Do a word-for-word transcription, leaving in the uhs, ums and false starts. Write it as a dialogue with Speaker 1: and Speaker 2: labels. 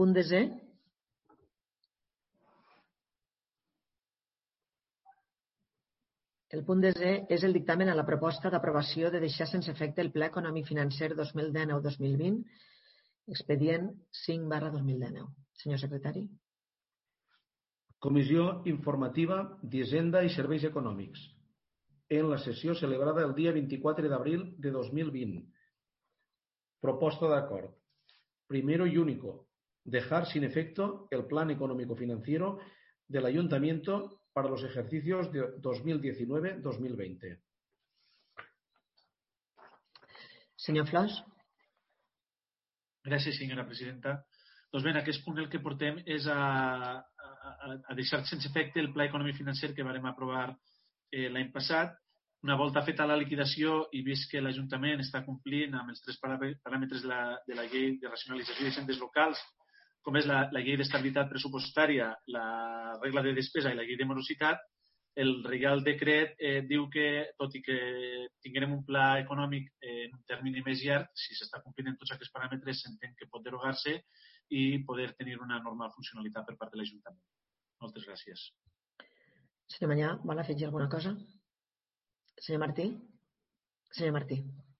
Speaker 1: Punt desè. El punt desè és el dictamen a la proposta d'aprovació de deixar sense efecte el Pla Econòmic Financer dos mil dinou dos mil vint, expedient cinc barra dos mil dinou. Senyor secretari.
Speaker 2: Comissió Informativa d'Hisenda i Serveis Econòmics. En la sessió celebrada el dia vint-i-quatre d'abril de dos mil vint. Proposta de acuerdo. Primero y único. Dejar sin efecto el Plan Económico Financiero del Ayuntamiento para los ejercicios de dos mil diecinueve dos mil veinte.
Speaker 1: Senyor Flors.
Speaker 3: Gràcies, senyora presidenta. Doncs bé, en aquest punt el que portem és a, a, a deixar sense efecte el Pla Econòmic Financer que vam aprovar eh, l'any passat. Una volta feta la liquidació i vist que l'Ajuntament està complint amb els tres paràmetres de la, de la llei de racionalització de hisendes locals, com és la, la llei d'estabilitat pressupostària, la regla de despesa i la llei de morositat, el Reial Decret eh, diu que, tot i que tinguem un pla econòmic eh, en un termini més llarg, si s'està complint en tots aquests paràmetres, s'entén que pot derogar-se i poder tenir una normal funcionalitat per part de l'Ajuntament. Moltes gràcies.
Speaker 1: Senyor Manyà, vol afegir alguna cosa? Senyor Martí? Senyor Martí.